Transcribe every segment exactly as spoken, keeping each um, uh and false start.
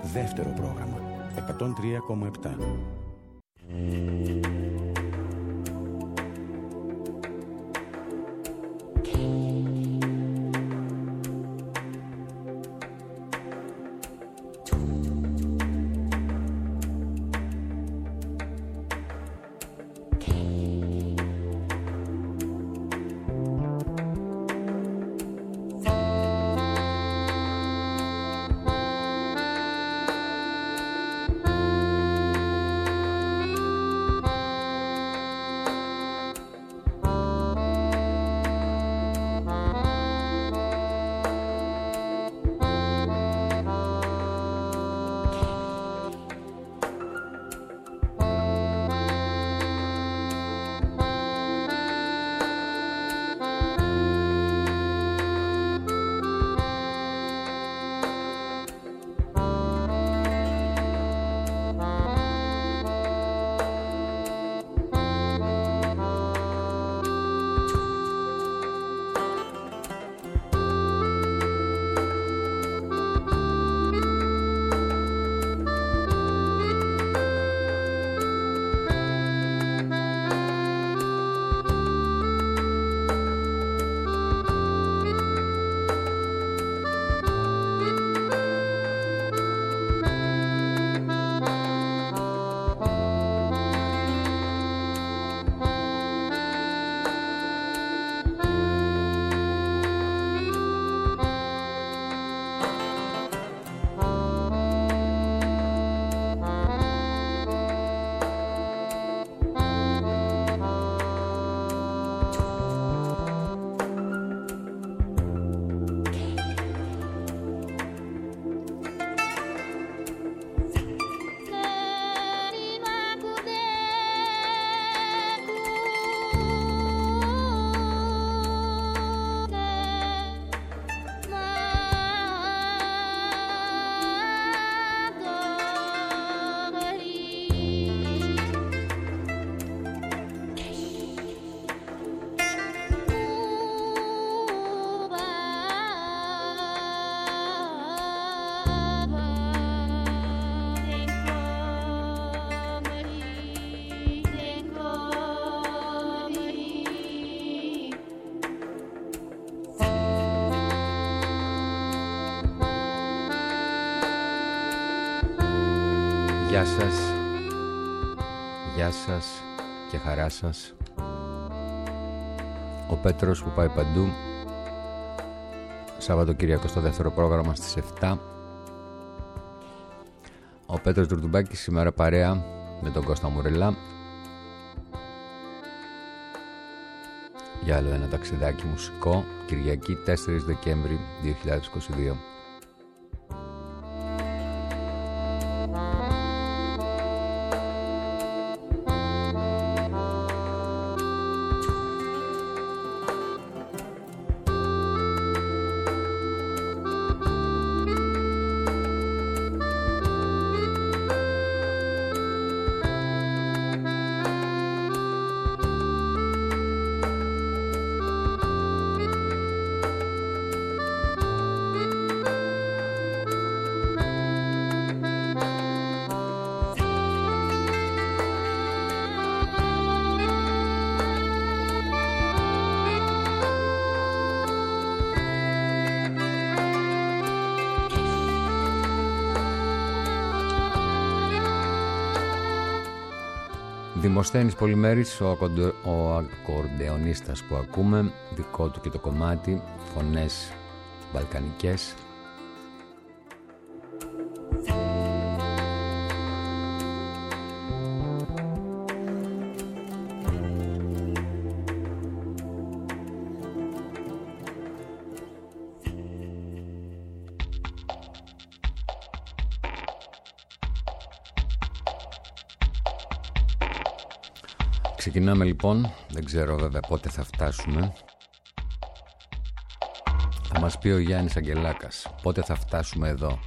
Δεύτερο πρόγραμμα. εκατόν τρία κόμμα επτά. Γεια σας, γεια σας και χαρά σας. Ο Πέτρος που πάει παντού. Σαββατοκύριακο στο δεύτερο πρόγραμμα στις επτά. Ο Πέτρος Τουρτουμπάκης σήμερα παρέα με τον Κώστα Μουρελά για άλλο ένα ταξιδάκι μουσικό, Κυριακή τέσσερις Δεκέμβρη δύο χιλιάδες είκοσι δύο. Δημοσθένης Πολυμέρης, ο, ακοντε, ο ακορντεονίστας που ακούμε, δικό του και το κομμάτι, φωνές βαλκανικές. Ξεκινάμε λοιπόν, δεν ξέρω βέβαια πότε θα φτάσουμε. Θα μας πει ο Γιάννης Αγγελάκας πότε θα φτάσουμε εδώ.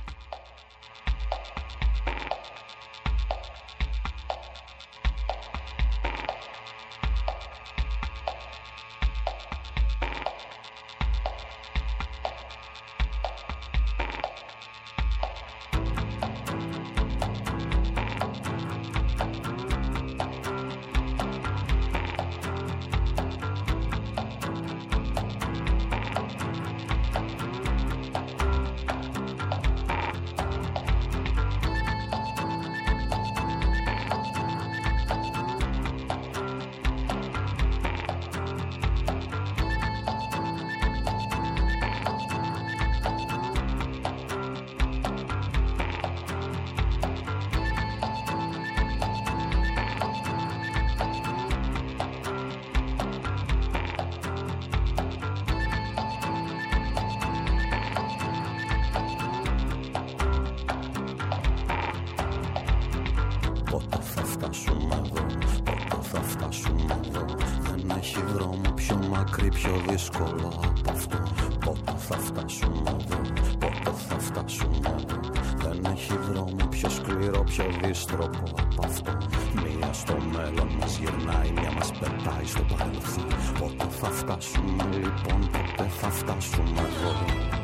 έχει δρόμο πιο μακρύ, πιο δύσκολο από αυτό. Πότε θα φτάσουμε εδώ, πότε θα φτάσουμε εδώ. Δεν έχει δρόμο πιο σκληρό, πιο δύστροπο από αυτό. Μία στο μέλλον μας γυρνάει, μία μας πετάει στο παρελθόν. Πότε θα φτάσουμε λοιπόν, πότε θα φτάσουμε εδώ.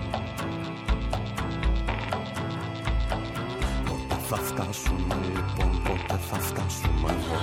Πότε θα φτάσουμε λοιπόν, πότε θα φτάσουμε εδώ.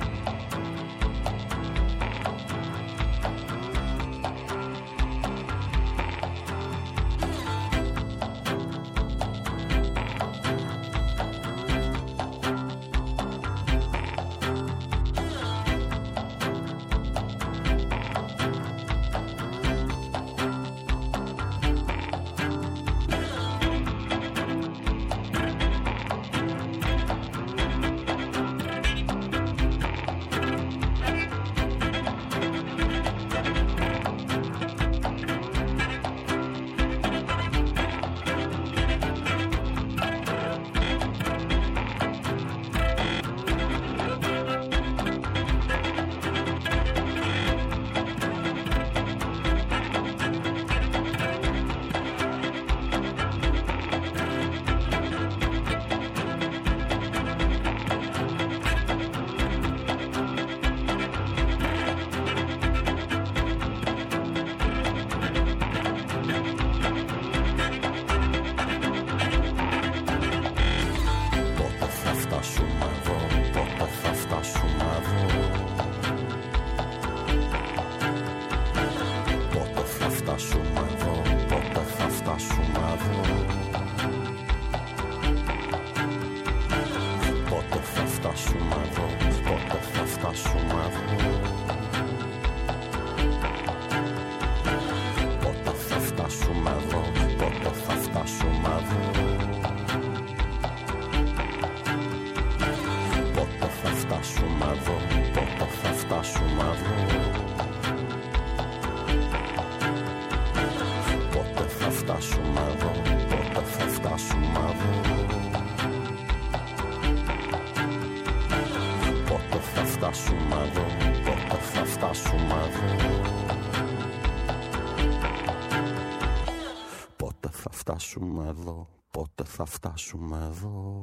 Εδώ, πότε θα φτάσουμε εδώ.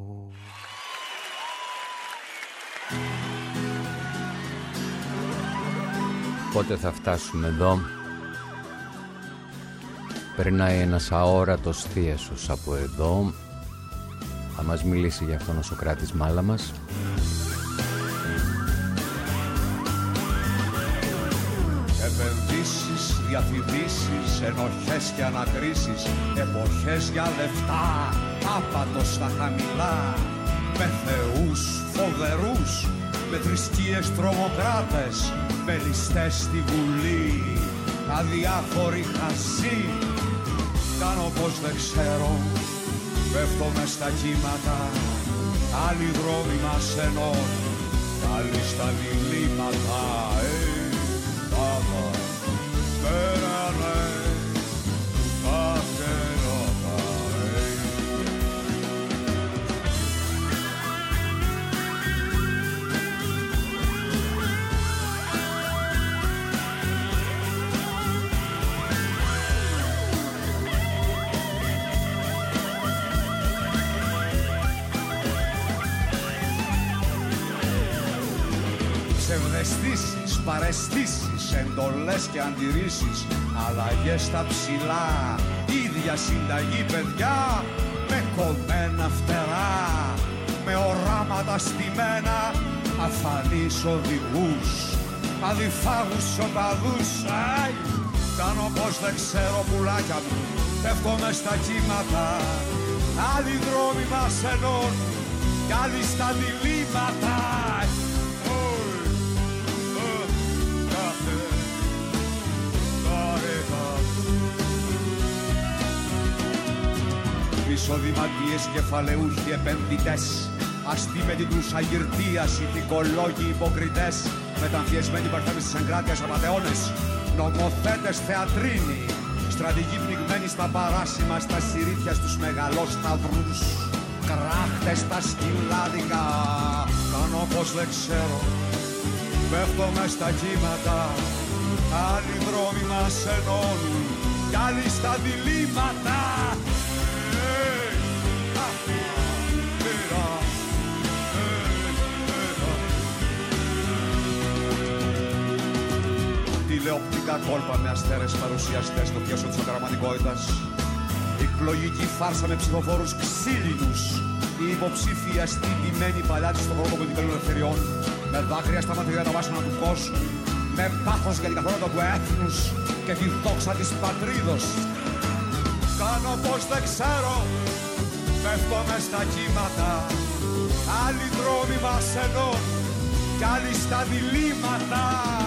Πότε θα φτάσουμε εδώ. Περνάει ένας αόρατος θίασος από εδώ. Θα μας μιλήσει για αυτόν ο Σωκράτης Μάλαμας. Επενδύσεις, διαφημίσεις, ενοχές και ανακρίσεις, εποχές για λεφτά, άπατο στα χαμηλά, με θεούς φοβερούς, με θρησκείες τρομοκράτες, με ληστές στη Βουλή, αδιάφοροι χασί. Κάνω πως δεν ξέρω, πέφτω μες στα κύματα, άλλοι δρόμοι μας ενώνουν, άλλοι στα διλήμματα. Ψευδαισθήσεις, παραισθήσεις, εντολές και αντιρρήσεις, αλλαγές στα ψηλά, ίδια συνταγή παιδιά, με κομμένα φτερά, με οράματα στημένα, αφανείς οδηγούς, αδιφάγους οπαδούς. Αι, κάνω πως δεν ξέρω πουλάκια μου, πέφτω μες στα κύματα, άλλοι δρόμοι μας ενώνουν, κι άλλοι στα διλήμματα. Εισοδηματίες, κεφαλαιούχοι, επενδυτές, αστεί με την τρουσαγυρτίας, ηθικολόγοι, υποκριτές, μεταμφιεσμένοι παρθέμες της εγκράτειας απατεώνες, νομοθέτες θεατρίνοι, στρατηγοί πνιγμένοι στα παράσιμα, στα συρρήθια στους μεγαλόσταυρους, κράχτες στα σκυλάδικα. Κάνω πως δεν ξέρω, πέφτω μες στα κύματα, Άλλοι δρόμοι μας ενώνουν κι άλλοι στα διλήμματα. Τηλεοπτικά κόλπα με αστέρες παρουσιαστές στο πιάσο της ακραματικότητας. Εκλογική φάρσα με ψηφοφόρους ξύλινους. Η υποψήφια στυπημένη παλάτι στον χρόνο πολιτικών ελευθεριών. Με δάκρυα στα μάτια για τα βάσανα του κόσμου. Με πάθος για την καθόλου του έθνους και τη δόξα της πατρίδος. Κάνω πως δεν ξέρω, πέφτω μες στα κύματα. Άλλοι δρόμοι μας ενώνουν κι άλλοι στα διλήμματα.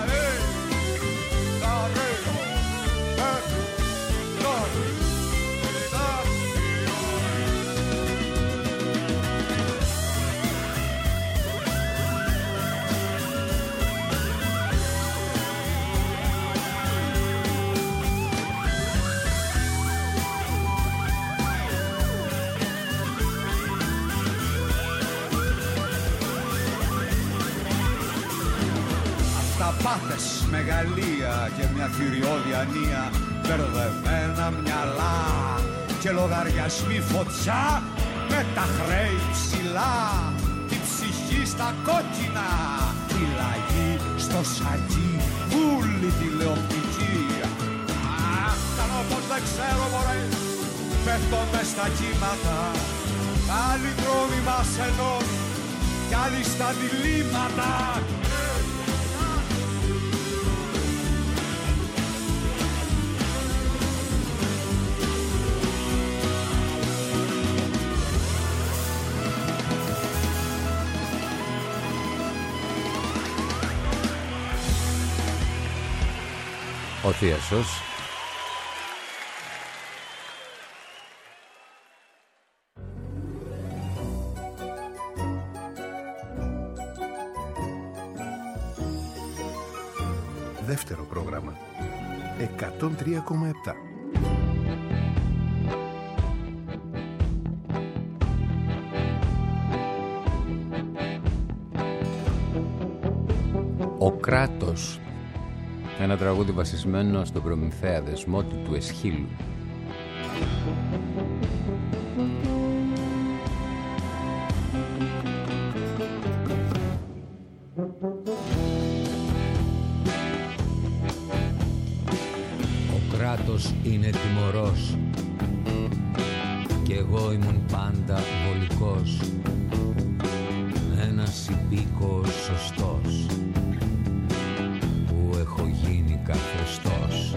Πάθες, μεγαλεία και μια θηριώδη ανία. Μπερδεμένα μυαλά και λογαριασμοί φωτιά. Με τα χρέη ψηλά, τη ψυχή στα κόκκινα. Η λαγή στο σακί, όλη τηλεοπτική. Αχ, κάνω πως δεν ξέρω μωρέ, πέφτω μες στα κύματα. Άλλοι δρόμοι μας ενώνουν κι άλλοι στα διλήμματα. Ο Θίασος. Δεύτερο πρόγραμμα. εκατόν τρία κόμμα επτά. Ο Κράτος. Ένα τραγούδι βασισμένο στον Προμηθέα δεσμό του του Εσχύλου. Ο Κράτος είναι τιμωρός κι εγώ ήμουν πάντα βολικός. Ένας υπήκοος σωστός που έχω γίνει καθεστώς.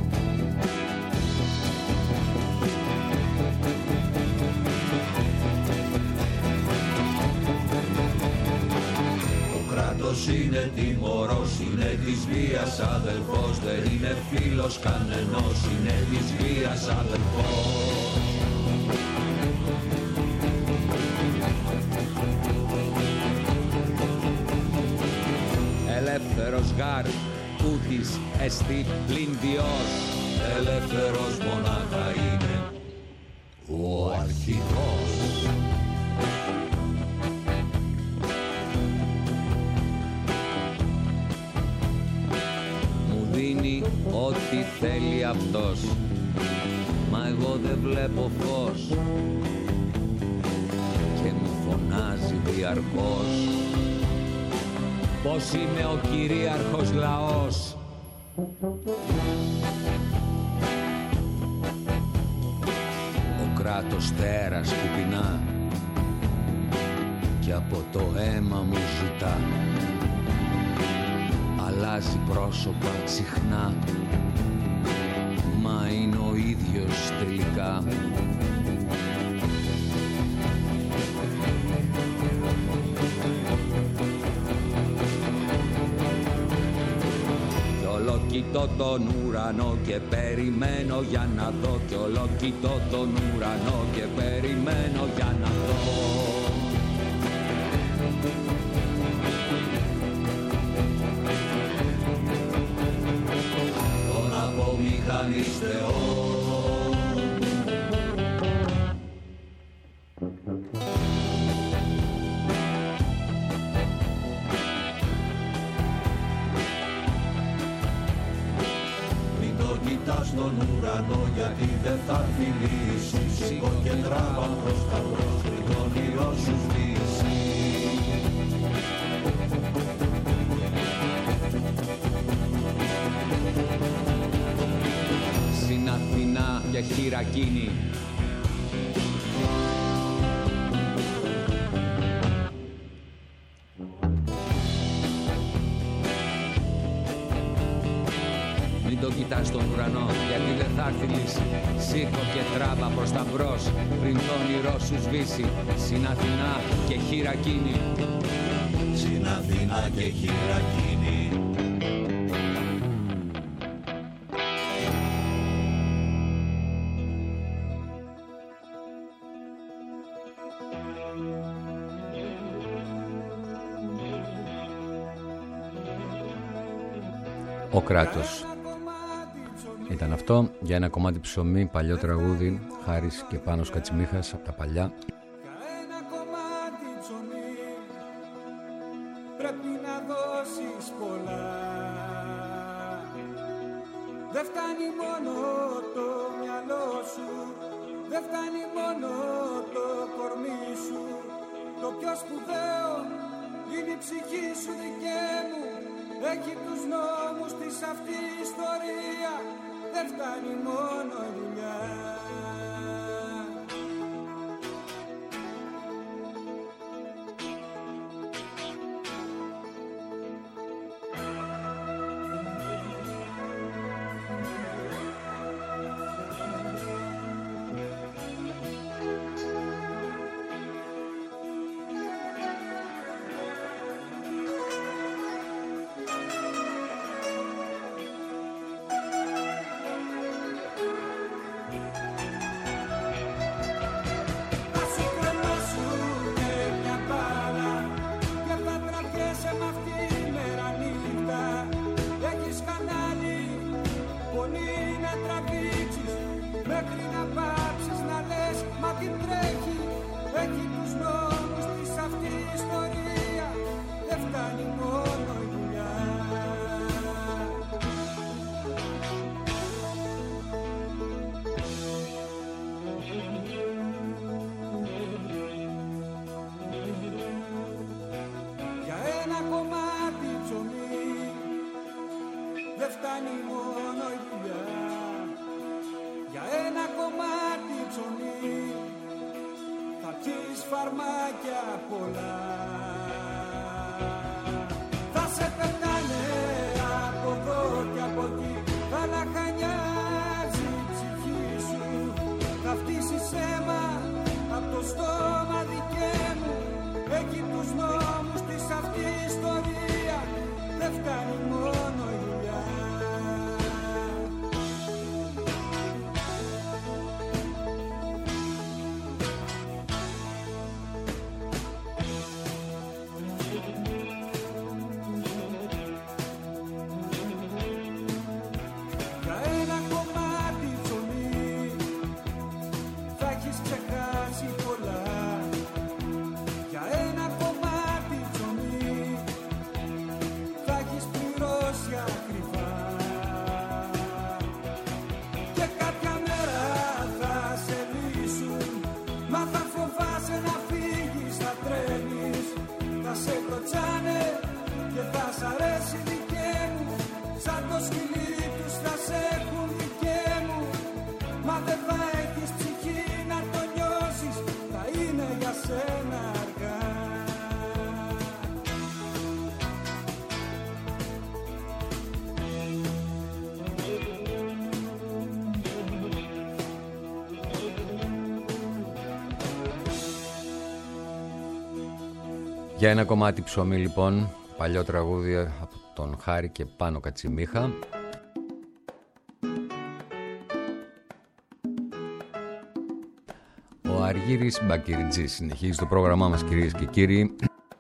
Ο κράτος είναι τιμωρός, είναι της βίας αδελφός. Δεν είναι φίλος κανενός, είναι της βίας αδελφός. Ελεύθερος γάρ, ούτης εστί πλην Διός. Ελεύθερος μονάχα είναι ο αρχηγός. Μου δίνει ό,τι θέλει αυτός, μα εγώ δεν βλέπω φως και μου φωνάζει διαρκώς πως είμαι ο κυρίαρχος λαός. Ο κράτος τέρας που πεινά και από το αίμα μου ζητά. Αλλάζει πρόσωπα συχνά, μα είναι ο ίδιος τελικά. Κοιτώ τον ουρανό και περιμένω για να δω. Κι όλο κοιτώ τον ουρανό και περιμένω για να δω. Τον απομηχανής Θεό. στον ουρανό, γιατί δεν θα έρθει λύση. Σήκω και τράβα προς τα μπρος, πριν τον όνειρο σου σβήσει. Στην Αθηνά για χειρακίνη, το κοιτάς στον ουρανό, γιατί δεν θα έρθει λύση. Σήκω και τράβα προς τα μπρος, πριν το όνειρό σου σβήσει. Στην Αθηνά και χειρακίνη, στην Αθηνά και χειρακίνη. Ο Κράτος. Ήταν αυτό για ένα κομμάτι ψωμί, παλιό τραγούδι, Χάρης και Πάνος Κατσιμίχας από τα παλιά. Για ένα κομμάτι ψωμί πρέπει να δώσεις πολλά. Δεν φτάνει μόνο το μυαλό σου, δεν φτάνει μόνο το κορμί σου. Το πιο σπουδαίο είναι η ψυχή σου δικαί μου. Έχει τους νόμους της αυτή η ιστορία. Δεν φτάνει μόνο η δουλειά. Για ένα κομμάτι ψωμί λοιπόν, παλιό τραγούδι από τον Χάρη και Πάνο Κατσιμίχα. Ο Αργύρης Μπακυριτζής συνεχίζει το πρόγραμμά μας, κυρίες και κύριοι.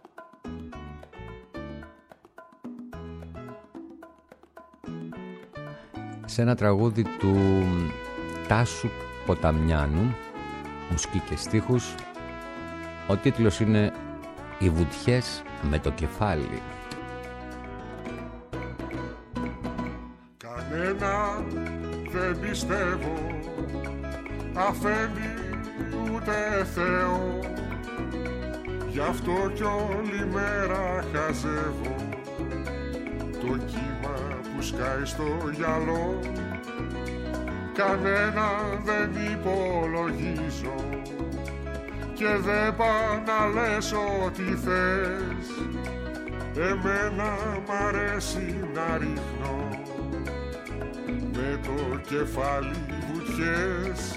Σε ένα τραγούδι του Τάσου Ποταμιάνου, μουσική και στίχους. Ο τίτλος είναι «Οι βουτιές με το κεφάλι». Κανένα δεν δεν πιστεύω αφέντη ούτε Θεό, γι' αυτό κι όλη μέρα χαζεύω το κύμα που σκάει στο γυαλό. Κανένα δεν υπολογίζω και δεν πάω να λες ό,τι θες. Εμένα μ' αρέσει να ρίχνω με το κεφάλι βουτιές.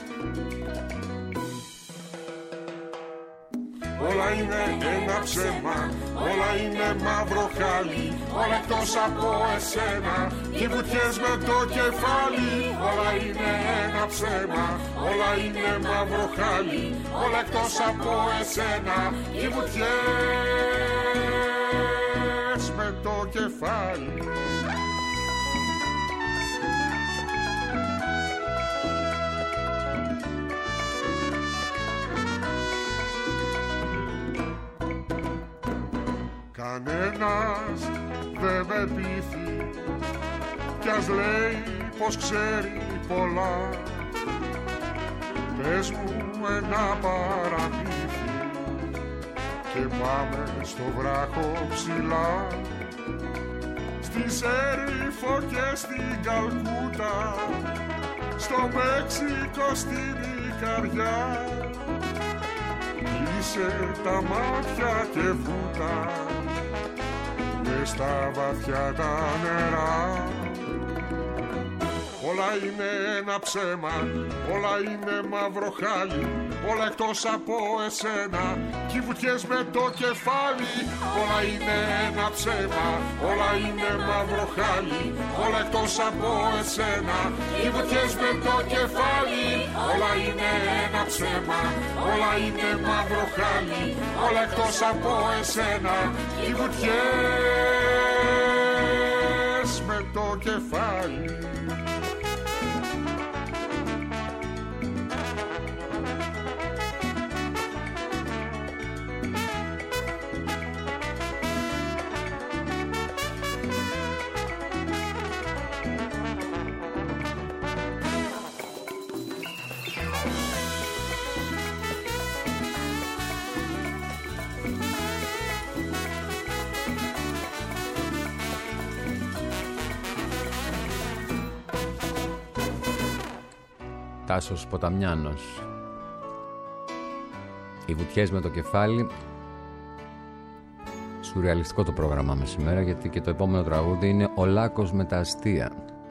Όλα είναι ένα ψέμα, όλα είναι μαύρο χάλι, όλα εκτός από εσένα, οι βουτιές με το κεφάλι. Όλα είναι ένα ψέμα, όλα είναι μαύρο χάλι, όλα εκτός από εσένα, οι βουτιές με το κεφάλι. Κανένας δεν με πείθει κι ας λέει πως ξέρει πολλά. Πες μου ένα παραμύθι και πάμε στο βράχο ψηλά, στη Σέριφο και στην Καλκούτα, στο Μέξικο στην Ικαριά. Κλείσε τα μάτια και βούτα μες στα βαθιά τα νερά. Όλα είναι ένα ψέμα, όλα είναι μαύρο χάλι, όλα εκτός από εσένα, κι οι βουτιές με το κεφάλι. Όλα είναι ένα ψέμα, όλα είναι μαύρο χάλι, όλα εκτός από εσένα, οι βουτιές με το κεφάλι. Όλα είναι ένα ψέμα, όλα είναι μαύρο χάλι, όλα εκτός από εσένα, οι βουτιές με το κεφάλι. Τάσος Ποταμιάνος. Οι βουτιές με το κεφάλι. Σουρεαλιστικό το πρόγραμμα με σήμερα, γιατί και το επόμενο τραγούδι είναι «Ο Λάκκος με τα αστεία».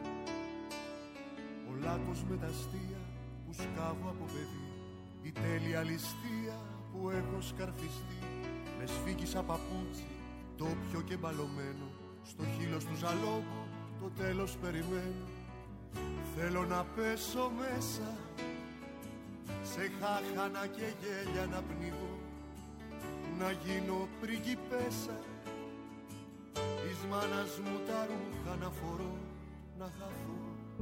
Ο Λάκκος με τα αστεία που σκάβω από παιδί, η τέλεια ληστεία που έχω σκαρφιστεί, με σφίγγισα παπούτσι, τόπιο και μπαλωμένο, στο χείλος του ζαλόγου το τέλος περιμένω. Θέλω να πέσω μέσα, σε χάχανα και γέλια να πνιγώ, να γίνω πριγκιπέσα, της μάνας μου τα ρούχα να φορώ, να χαθώ.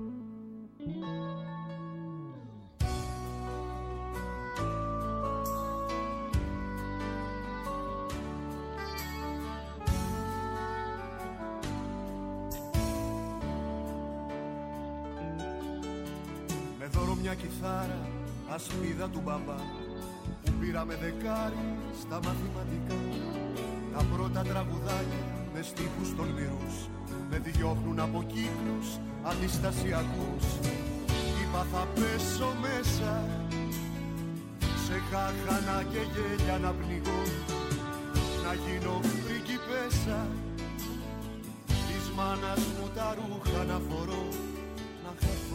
Μια κιθάρα, ασπίδα του μπαμπά, που πήραμε δεκάρι στα μαθηματικά. Τα πρώτα τραγουδάκια με στίχους τολμηρούς, με διώχνουν από κύκλους αντιστασιακούς. Είπα θα πέσω μέσα, σε χάχανα και γέλια να πνιγώ, να γίνω πριγκιπέσα, της μάνας μου τα ρούχα να φορώ, να χαθώ.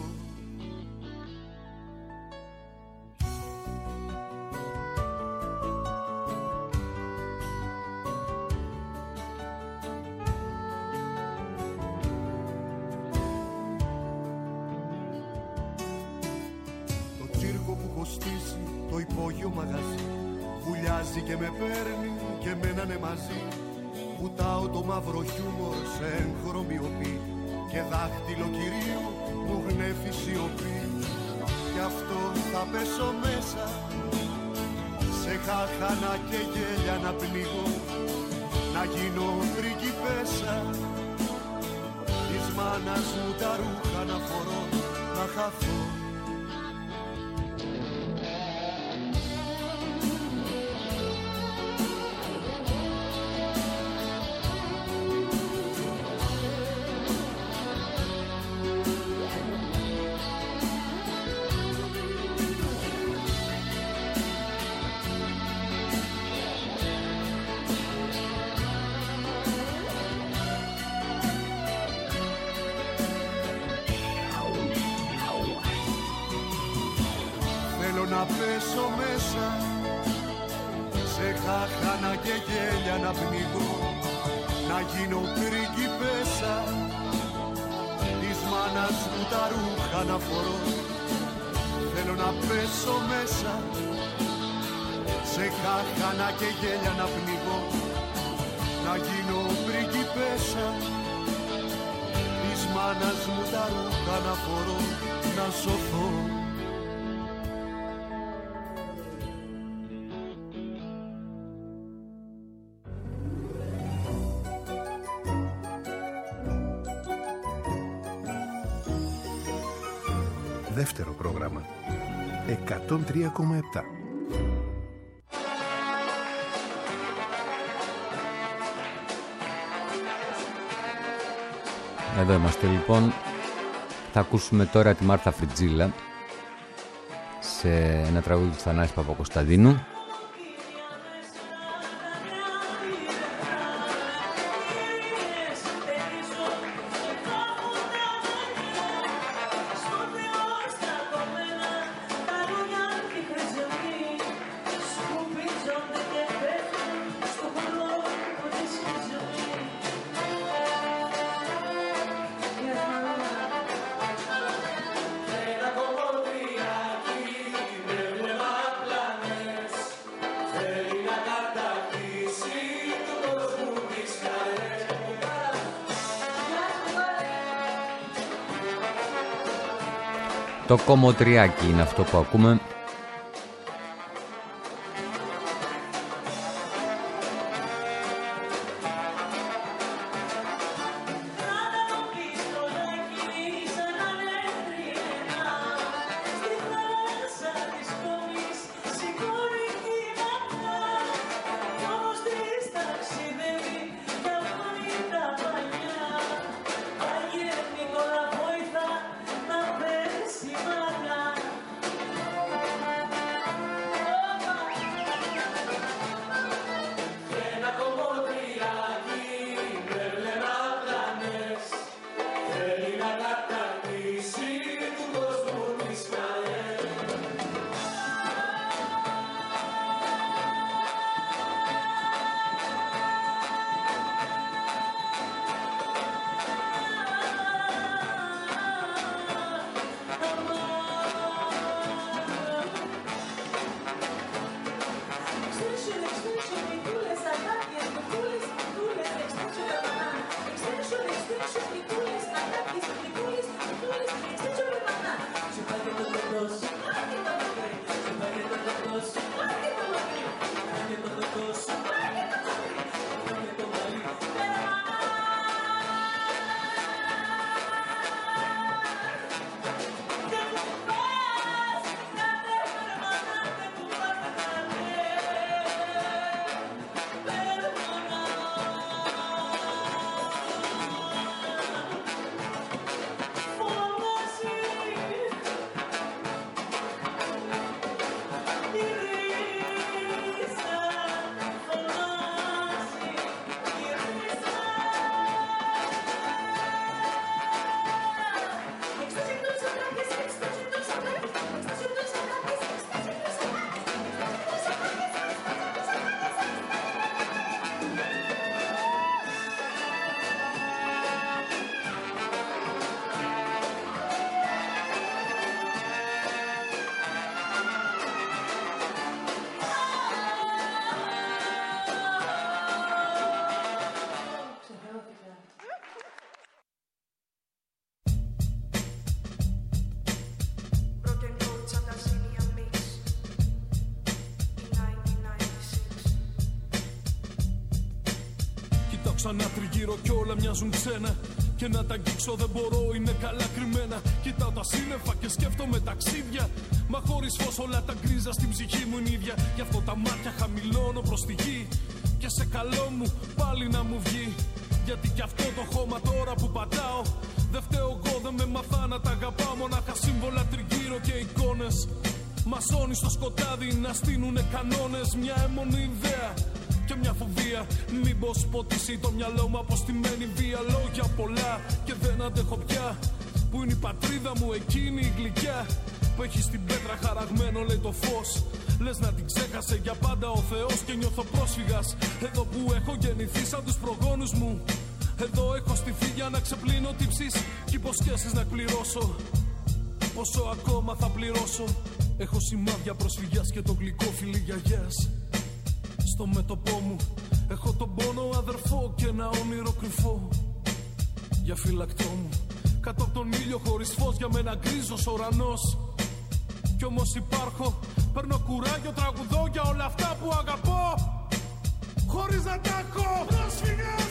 Το υπόγειο μαγαζί βουλιάζει και με παίρνει και μένανε μαζί. Βουτάω το μαύρο χιούμορ σε έγχρωμη οπή και δάχτυλο κυρίου μου γνέφει σιωπή. Γι' αυτό θα πέσω μέσα, σε χάχανα και γέλια να πνιγώ, να γίνω πριγκιπέσα, της μάνας μου τα ρούχα να φορώ, να χαθώ. Να πέσω μέσα σε χάχανα και γέλια να πνιγώ, να γίνω πριγκιπέσα, της μάνας μου τα ρούχα να φορώ. Θέλω να πέσω μέσα σε χάχανα και γέλια να πνιγώ, να γίνω πριγκιπέσα, της μάνας μου τα ρούχα να φορώ, να σωθώ. Δεύτερο πρόγραμμα εκατόν τρία κόμμα επτά. Εδώ είμαστε λοιπόν. Θα ακούσουμε τώρα τη Μάρθα Φριτζίλα σε ένα τραγούδι του Θανάση Παπακοσταντίνου. Το κομμωτριάκι είναι αυτό που ακούμε. Ξανά τριγύρω κι όλα μοιάζουν ξένα. Και να τα αγγίξω δεν μπορώ, είναι καλά κρυμμένα. Κοιτάω τα σύννεφα και σκέφτομαι ταξίδια. Μα χωρίς φως όλα τα γκρίζα στην ψυχή μου είναι ίδια. Γι' αυτό τα μάτια χαμηλώνω προς τη γη. Και σε καλό μου πάλι να μου βγει. Γιατί κι αυτό το χώμα τώρα που πατάω, δεν φταίω εγώ, δεν με μαθά να τα αγαπάω. Μονάχα σύμβολα τριγύρω και εικόνες. Μασώνει στο σκοτάδι να στείνουνε κανόνες. Μια αιμονή ιδέα και μια φοβία. Μήπως ποτίσει το μυαλό μου από στημένη βία. Λόγια πολλά και δεν αντέχω πια. Που είναι η πατρίδα μου εκείνη η γλυκιά, που έχει στην πέτρα χαραγμένο λέει το φως. Λες να την ξέχασε για πάντα ο Θεός. Και νιώθω πρόσφυγας εδώ που έχω γεννηθεί σαν τους προγόνους μου. Εδώ έχω στηθεί για να ξεπλύνω τύψεις κι υποσχέσεις να εκπληρώσω. Πόσο ακόμα θα πληρώσω? Έχω σημάδια προσφυγιάς και το γλυκό φιλί γιαγιάς. Στο μέτωπό μου έχω τον πόνο αδερφό και ένα όνειρο κρυφό. Για φυλακτό μου κάτω από τον ήλιο χωρίς φως, για μένα γκρίζος ουρανός. Κι όμως υπάρχω, παίρνω κουράγιο, τραγουδώ για όλα αυτά που αγαπώ. Χωρίς να τα έχω. Πρόσφυγας.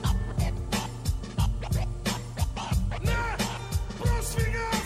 Ναι, πρόσφυγας.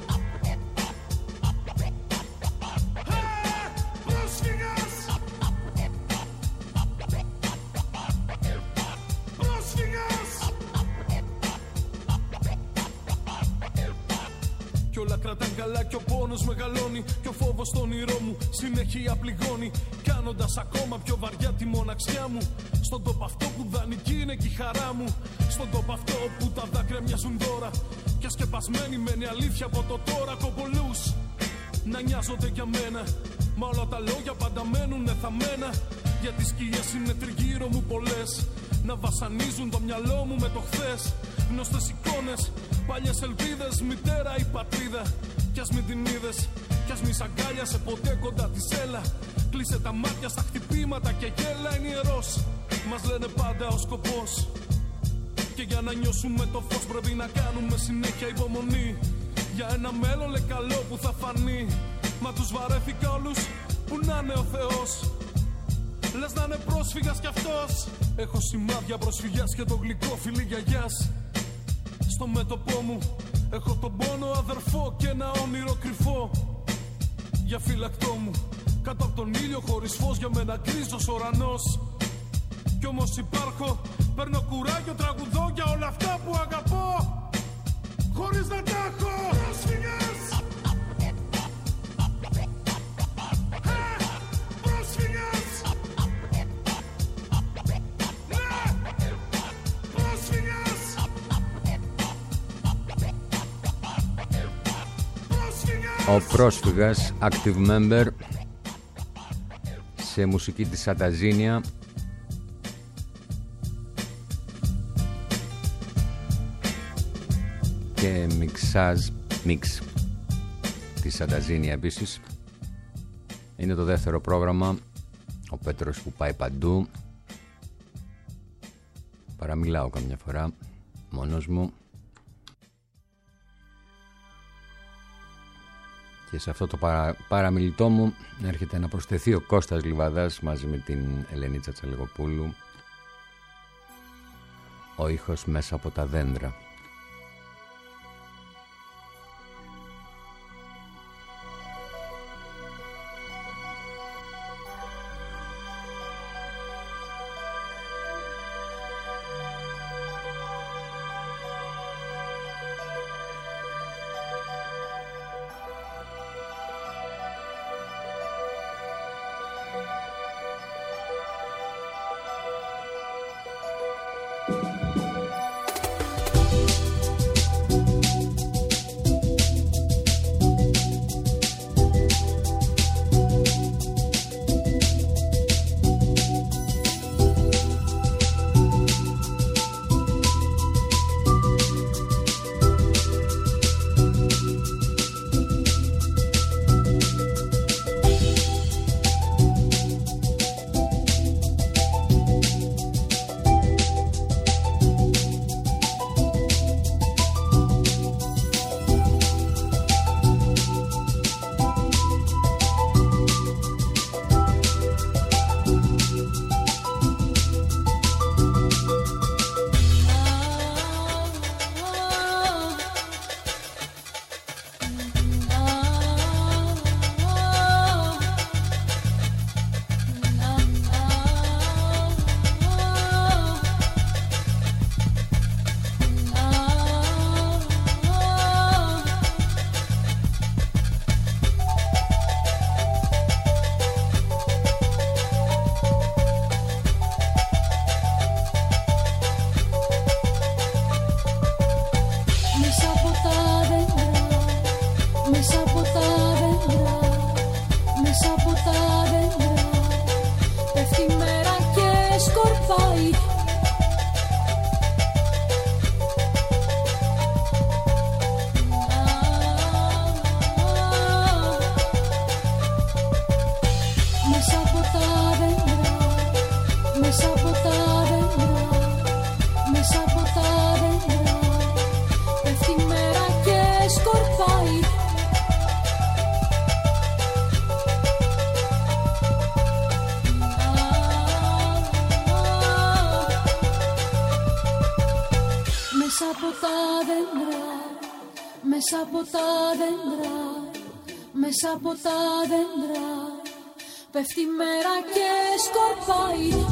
Κι όλα κρατάν καλά κι ο πόνος μεγαλώνει. Κι ο φόβος στον όνειρό μου συνέχεια πληγώνει. Κάνοντας ακόμα πιο βαριά τη μοναξιά μου. Στον τόπο αυτό που δανεική είναι κι η χαρά μου. Στον τόπο αυτό που τα δάκρυα μοιάζουν δώρα. Κι ασκεπασμένη μένει αλήθεια από το τώρα. Κομπολούς να νοιάζονται για μένα. Μα όλα τα λόγια πάντα μένουνε θαμμένα. Γιατί σκιές είναι τριγύρω μου πολλές. Να βασανίζουν το μυαλό μου με το χθες. Γνωστές εικόνες, παλιές ελπίδες. Μητέρα ή πατρίδα, κι ας μην την είδες. Κι ας μη σ' αγκάλιασε ποτέ κοντά της, έλα. Κλείσε τα μάτια στα χτυπήματα και γέλα, είναι ιερός. Μας λένε πάντα ο σκοπός. Και για να νιώσουμε το φως πρέπει να κάνουμε συνέχεια υπομονή. Για ένα μέλλον λέει καλό που θα φανεί. Μα τους βαρέθηκα όλους, που να είναι ο Θεός. Λες να είναι πρόσφυγας κι αυτός. Έχω σημάδια προσφυγιάς και το γλυκό φιλί γιαγιάς. Στο μέτωπό μου έχω τον πόνο αδερφό και ένα όνειρο κρυφό. Για φυλακτό μου κάτω από τον ήλιο χωρίς φως, για μένα γκρίζος ουρανός. Κι όμως υπάρχω, παίρνω κουράγιο, τραγουδώ για όλα αυτά που αγαπώ. Χωρίς να τα έχω. Πρόσφυγας. Ο πρόσφυγας, active member σε μουσική της Σανταζίνια. Και μιξάζ, μίξ της Σανταζίνια επίσης. Είναι το δεύτερο πρόγραμμα. Ο Πέτρος που πάει παντού. Παραμιλάω καμιά φορά μόνος μου. Και σε αυτό το παρα, παραμιλητό μου έρχεται να προσθεθεί ο Κώστας Λιβαδάς μαζί με την Ελένη Τσατσαλεγοπούλου. Ο ήχος μέσα από τα δέντρα. τα δέντρα, πέφτει η μέρα και σκορπάει. Μέσα από τα δέντρα, μέσα από τα δέντρα, μέσα από τα δέντρα, πέφτει η μέρα και σκορπάει. Μέσα από τα δέντρα, μέσα από τα δέντρα, μέσα από τα δέντρα, πέφτει η μέρα και σκορπάει.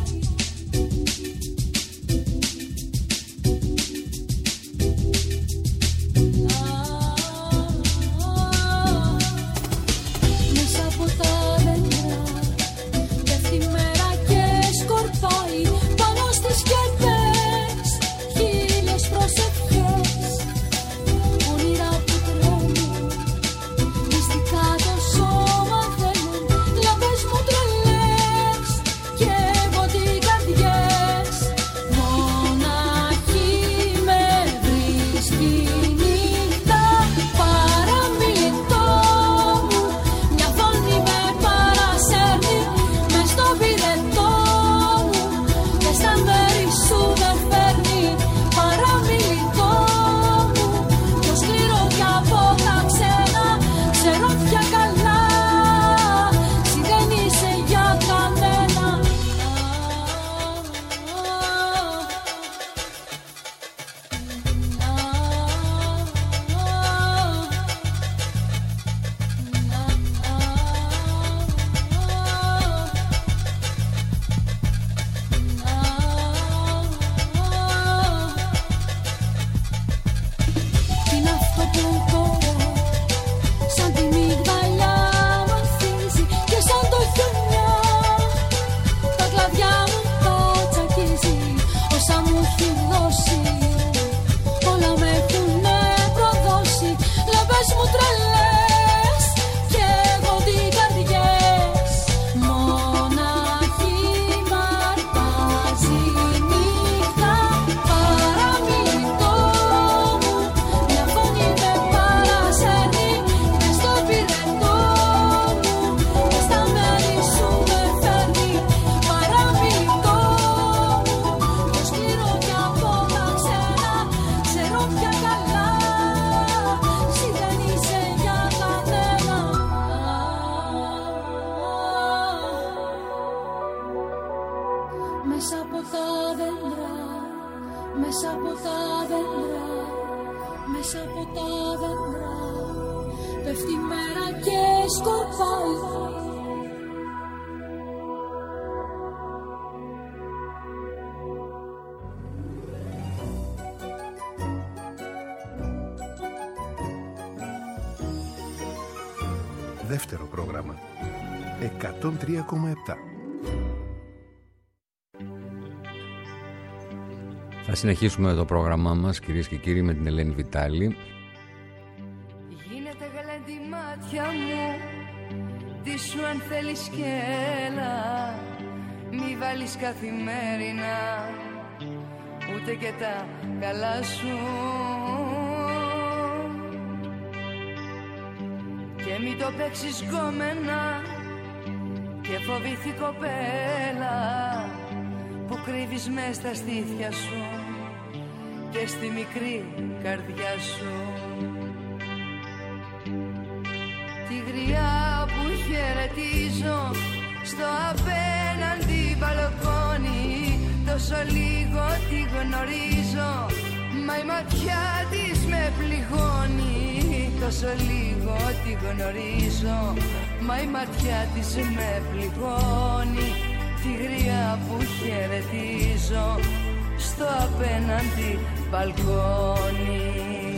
Μέσα από τα δέντρα, πέφτει η μέρα και σκορπάει. Πάνω στις σκεπές, χίλιες προσευχές, όνειρα που τρέμουν, μυστικά το σώμα θέλουν. Λαμπές μου τρελές και εγώ τι καρδιές. Μοναχή με βρίσκει νύχτα, παραμιλητό μου. Μια φωνή με παρασέρνει μες στο πυρετό μου και στα μέρη σου με φέρνει. Παραμιλητό μου, το σκληρό κι από τα ξένα ξέρω πια καλά. Εσύ δεν είσαι για κανένα. Τι είναι αυτό που τώρα σαν τη μυγδαλιά μ' ανθίζει και σαν το χιονιά τα κλαδιά μου τα τσακίζει. Όσα μου έχει δώσει όλα με έχουνε προδώσει. Λαμπές μου τρελές και εγώ τι καρδιές. Μοναχή μ' αρπάζει η νύχτα, παραμιλητό μου. Μια φωνή με παρασέρνει μες στο πυρετό μου και στα μέρη σου με φέρνει. Παραμιλητό μου, το σκληρό κι από τα ξένα ξέρω πια καλά. Εσύ δεν είσαι για κανένα. Μέσα από τα δέντρα, μέσα από τα δέντρα, μέσα από τα δέντρα, πέφτει η μέρα και σκορπάει. Δεύτερο πρόγραμμα. εκατόν τρία κόμμα επτά. Θα συνεχίσουμε το πρόγραμμά μας, κυρίες και κύριοι, με την Ελένη Βιτάλη. Γίνεται γλέντι μάτια μου, τι σου αν θέλεις κι έλα. Μη βάλεις καθημερινά ούτε και τα καλά σου. Και μη το παίξεις γκόμενα και φοβήθη κοπέλα που κρύβεις μες στα στήθια σου και στη μικρή καρδιά σου. Τη γριά που χαιρετίζω στο απέναντι μπαλκόνι, τόσο λίγο τη γνωρίζω, μα η ματιά της με πληγώνει. Τόσο λίγο τη γνωρίζω, μα η ματιά της με πληγώνει. Τη γριά που χαιρετίζω στο απέναντι μπαλκόνι.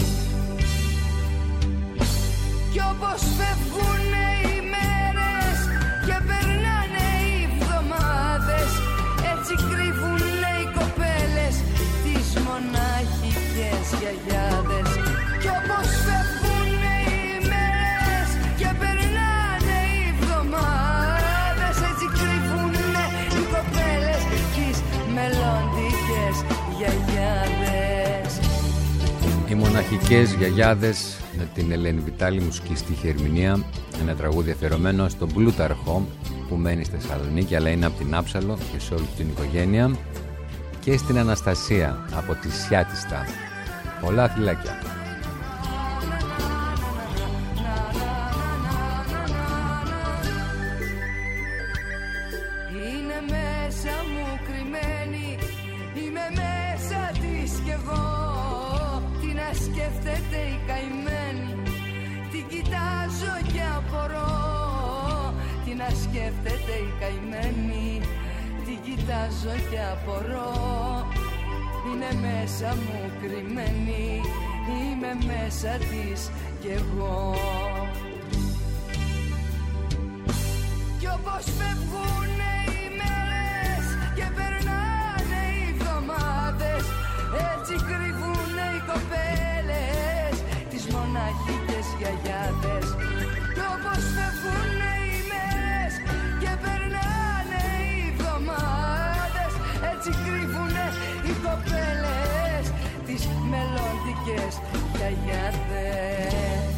Κι όπως φεύγουνε οι μέρες και περνάνε οι εβδομάδες, έτσι κρύβουνε οι κοπέλες τις μονάχικες γιαγιάδες. Κι όπως φεύγουνε οι μέρες και περνάνε οι εβδομάδες, Μοναχικές γιαγιάδες με την Ελένη Βιτάλη, μουσική στίχη ερμηνεία. Ένα τραγούδι αφιερωμένο στον Πλούταρχο που μένει στη Θεσσαλονίκη αλλά είναι από την Άψαλο και σε όλη την οικογένεια, και στην Αναστασία από τη Σιάτιστα. Πολλά φιλάκια. Είναι μέσα μου κρυμμένη, είμαι μέσα της κι εγώ. Τι να σκέφτεται η καημένη, την κοιτάζω και απορώ. Τι να σκέφτεται η καημένη, την κοιτάζω και απορώ. Είναι μέσα μου κρυμμένη, είμαι μέσα της κι εγώ. Κι όπως φεύγουνε οι μέρες και περνάνε οι εβδομάδες, έτσι κρύβουνε οι κοπέλες τις μοναχικές γιαγιάδες. Κι όπως φεύγουνε οι μέρες και περνάνε οι εβδομάδες, έτσι κρύβουνε οι κοπέλες τις μελλοντικές γιαγιάδες.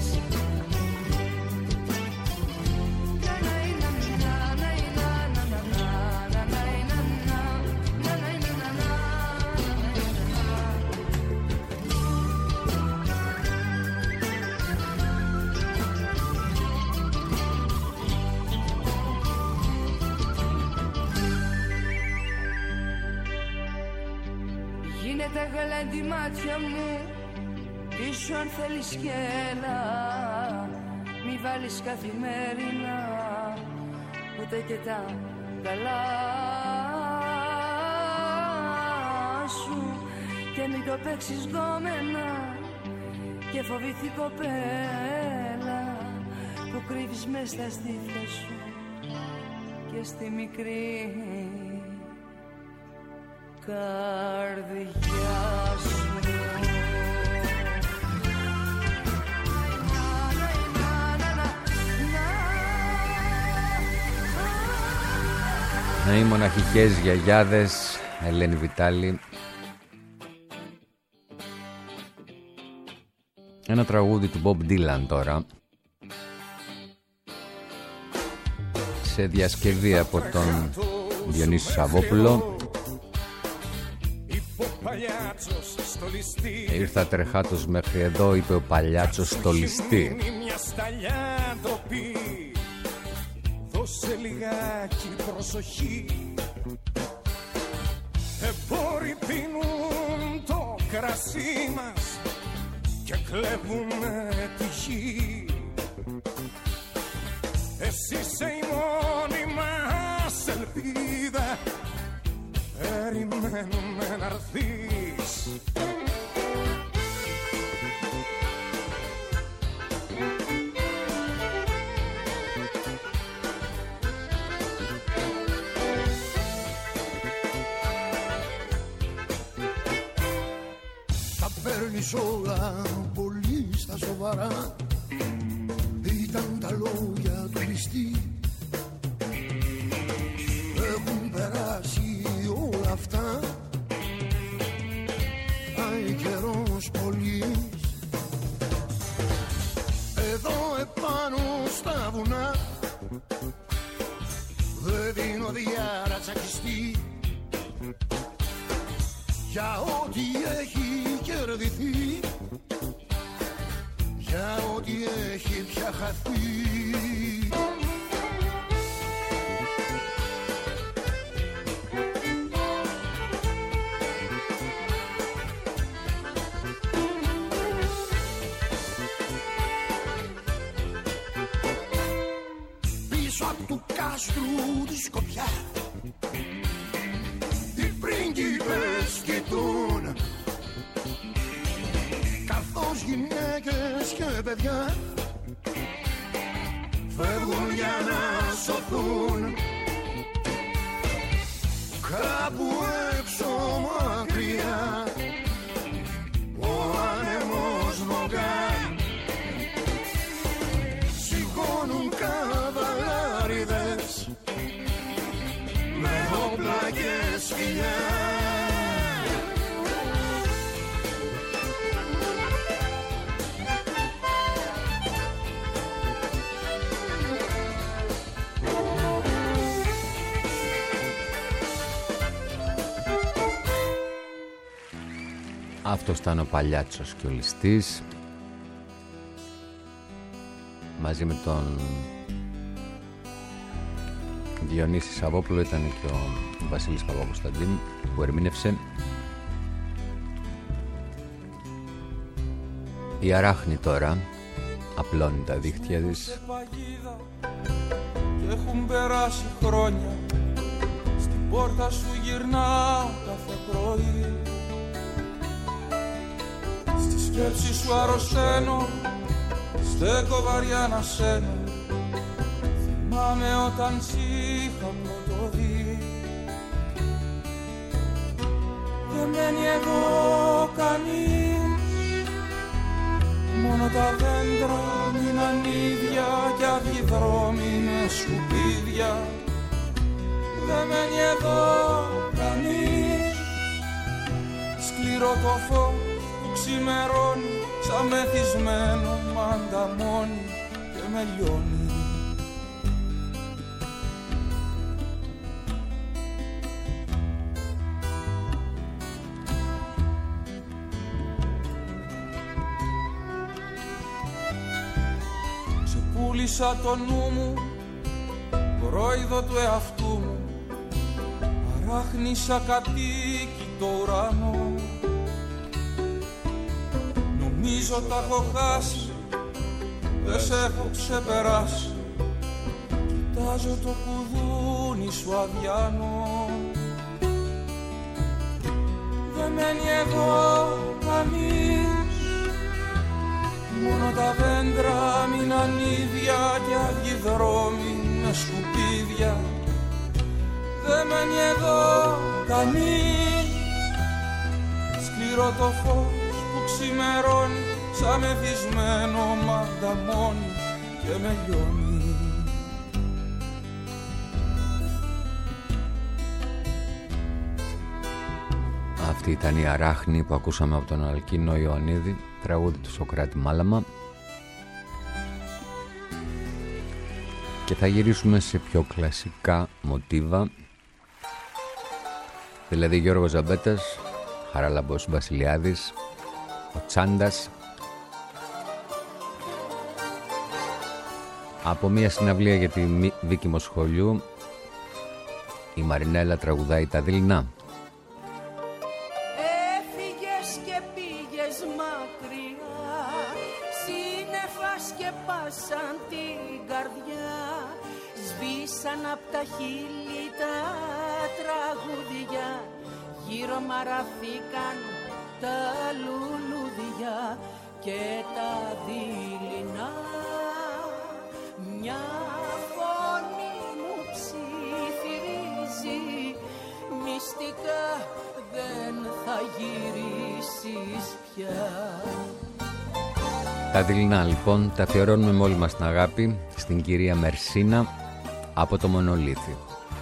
Γίνεται γλέντι μάτια μου, πίσω αν θέλεις κι έλα. Μη βάλεις καθημερινά ούτε και τα καλά σου, και μην το παίξεις δόμενα και φοβηθεί κοπέλα που κρύβεις μες στα στήθια σου και στη μικρή καρδιά σου. Να οι μοναχικές γιαγιάδες, Ελένη Βιτάλη. Ένα τραγούδι του Bob Dylan τώρα, σε διασκευή από τον Διονύση Σαββόπουλο. Ήρθα τρεχάτος μέχρι εδώ, είπε ο παλιάτσος στο ληστή. Μια σταλιά ντροπή, δώσε λιγάκι προσοχή. Εμπόροι πίνουν το κρασί μας και κλέβουνε τη γη. Εσύ είσαι η μόνη μας ελπίδα, περιμένουμε να έρθεις. Τα παίρνεις όλα πολύ στα σοβαρά, ήταν τα λόγια του ληστή. Έχουν περάσει όλα αυτά, πάει καιρός πολύς. Εδώ επάνω στα βουνά δεν δίνω διάρα τσακιστή για ό,τι έχει κερδιθεί, για ό,τι έχει πια χαθεί. Πίσω απ' του κάστρου τη σκοπιά οι πρίγκιπες κοιτούν, καθώς γυναίκες και παιδιά φεύγουν για να σωθούν. Κάπου έξω μακριά ο άνεμος βογγά, σηκώνουν καβαλάριδες με όπλα και σκυλιά. αυτός ήταν ο Παλιάτσος και ο Ληστής, μαζί με τον Διονύση Σαββόπουλο ήταν και ο Βασίλης Παπακοσταντίνου που ερμήνευσε. Η Αράχνη τώρα απλώνει τα δίχτυα της. Και έχουν περάσει χρόνια, στην πόρτα σου γυρνάω κάθε πρωί. Στη σκέψη σου αρρωσταίνω, στέκω βαριά να σένω. Θυμάμαι όταν σ' είχα πρώτο δει. Δεν μένει εδώ κανείς, μόνο τα δέντρα μείναν ίδια κι άδειοι δρόμοι με σκουπίδια. Δεν μένει εδώ κανείς, σκληρό το φως που ξημερώνει σαν μεθυσμένο μανταμόνι και με λιώνει. Πούλησα το νου μου, πρόηδο του εαυτού μου. Αράχνησα κατοίκη το ουρανό. Νομίζω τα έχω χάσει, δεν σε έχω ξεπεράσει. Κοιτάζω το κουδούνι σου αδιανό. Δεν μένει εδώ κανείς, μόνο τα δέντρα μείναν ίδια και άδειοι δρόμοι με σκουπίδια. Δεν μένει εδώ κανείς, σκληρό το φως που ξημερώνει σαν μεθυσμένο μανταμόνι και με λιώνει. Αυτή ήταν η Αράχνη που ακούσαμε από τον Αλκίνο Ιωαννίδη, τραγούδι του Σοκράτη Μάλαμα. Και θα γυρίσουμε σε πιο κλασικά μοτίβα, δηλαδή Γιώργος Ζαμπέτας, Χαράλαμπος Βασιλιάδης, ο Τσάντας. Από μια συναυλία για τη Δίκη Μοσχολιού, η Μαρινέλα τραγουδάει τα δειλινά. Σκεπάσαν την καρδιά, σβήσαν απ' τα χείλη τα τραγούδια, γύρω μαραθήκαν τα λουλούδια και τα δειλινά. Μια φωνή μου ψιθυρίζει, μυστικά δεν θα γυρίσεις πια. Τα δειλινά λοιπόν τα αφιερώνουμε με όλη μας την αγάπη στην κυρία Μερσίνα από το Μονολίθι.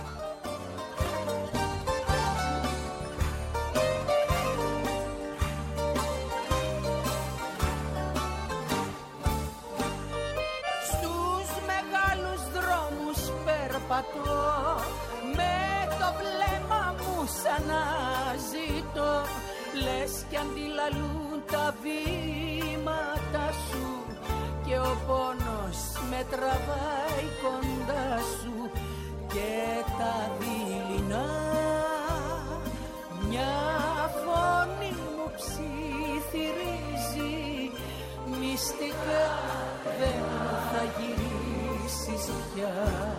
Στους μεγάλους δρόμους περπατώ, με το βλέμμα μου σαν να ζητώ, λες κι αντιλαλούν τα βήματα σου και ο πόνος με τραβάει κοντά σου και τα δειλινά. Μια φωνή μου ψιθυρίζει, μυστικά δεν θα γυρίσεις πια.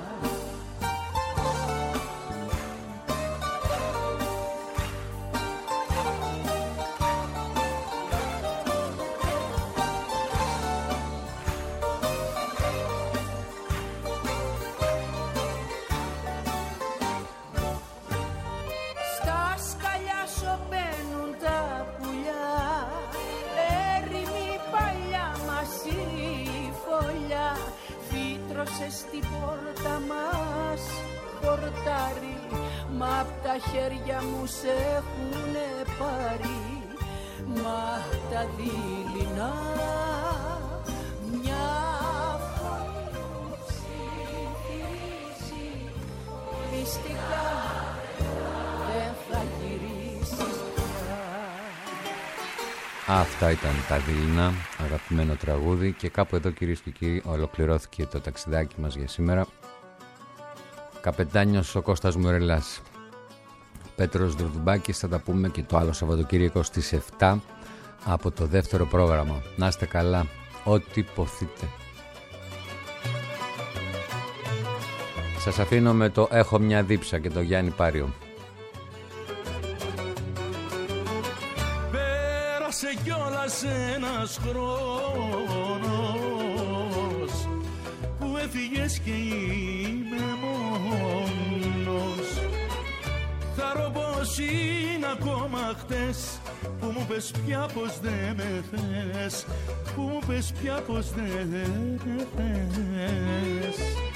Στην πόρτα μας χορτάρι, μα απ' τα χέρια μου σε έχουνε πάρει. Μα τα δειλινά, μια φωνή μου ψιθυρίζει, μυστικά δεν θα γυρίσεις πια. Αυτά ήταν τα δειλινά, αγαπημένο τραγούδι, και κάπου εδώ, κυρίες και κύριοι, ολοκληρώθηκε το ταξιδάκι μας για σήμερα. Καπετάνιος ο Κώστας Μουρελάς, Πέτρος Δουρδουμπάκης. Θα τα πούμε και το άλλο Σαββατοκύριακο στις επτά από το δεύτερο πρόγραμμα. Να είστε καλά, ό,τι ποθείτε. Σας αφήνω με το «Έχω μια δίψα» και το Γιάννη Πάριο. Πέρασε κιόλας ένας χρόνος που έφυγες και είμαι μόνος. Θαρώ πως είναι ακόμα χτες που μου πες πια πως δεν με θες, που μου πες πια πως δεν με θες.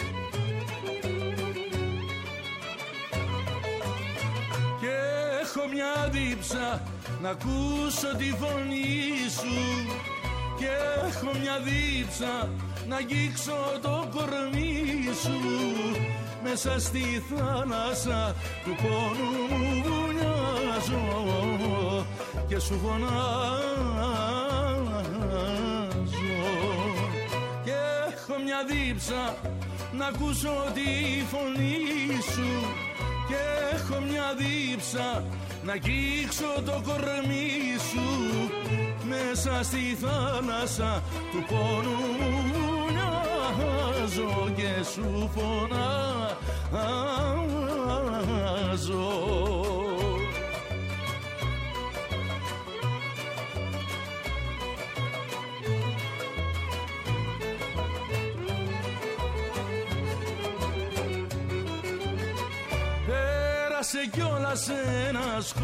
Και έχω μια δίψα να ακούσω τη φωνή σου, και έχω μια δίψα να αγγίξω το κορμί σου. Μέσα στη θάλασσα του πόνου μου βουλιάζω και σου φωνάζω. Και έχω μια δίψα να ακούσω τη φωνή σου, και έχω μια δίψα να αγγίξω το κορμί σου. Μέσα στη θάλασσα του πόνου μου βουλιάζω και σου φωνάζω. Πέρασε κιόλας ένας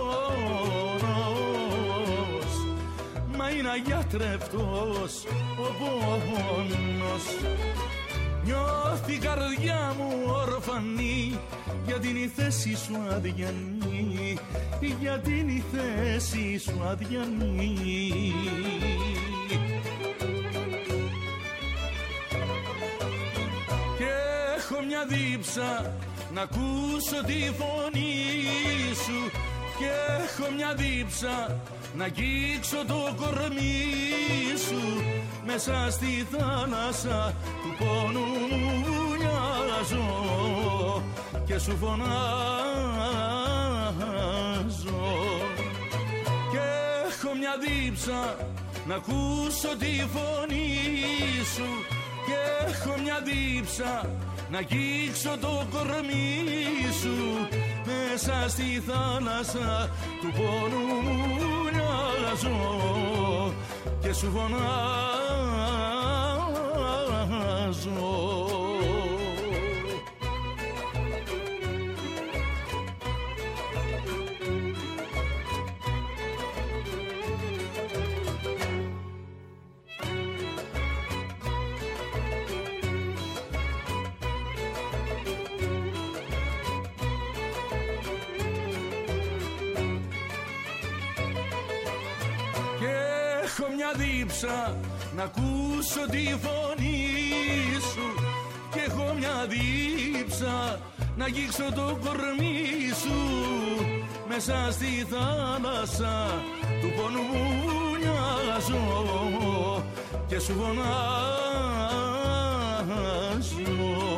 χρόνος, μα είναι αγιάτρευτος ο πόνος. Νιώθει η καρδιά μου ορφανή, γιατί είναι η θέση σου αδιανή, γιατί είναι η θέση σου αδιανή. Και έχω μια δίψα να ακούσω τη φωνή σου, και έχω μια δίψα να αγγίξω το κορμί σου. Μέσα στη θάλασσα του πόνου μου βουλιάζω και σου φωνάζω. Και έχω μια δίψα να ακούσω τη φωνή σου, και έχω μια δίψα να αγγίξω το κορμί σου. Μέσα στη θάλασσα του πόνου μου βουλιάζω και σου φωνάζω. Έχω μια δίψα να ακούσω τη φωνή σου, και έχω μια δίψα να αγγίξω το κορμί σου. Μέσα στη θάλασσα του πόνου μου βουλιάζω και σου φωνάζω.